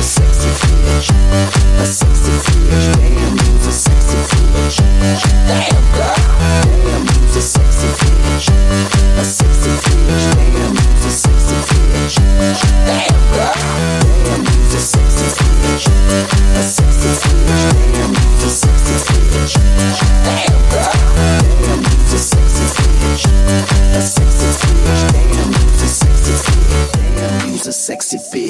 sexy bitch. A sexy bitch. Damn, you's a sexy bitch. Damn, girl. Damn, you's a sexy bitch. A sexy bitch. Damn, you's a sexy bitch. Damn, girl. Damn, you's a sexy bitch. A sexy bitch. Damn, you's a sexy bitch. Damn, girl. Damn, you's a sexy bitch. A sexy bitch. Damn, you's a sexy bitch. Damn, you's a sexy bitch.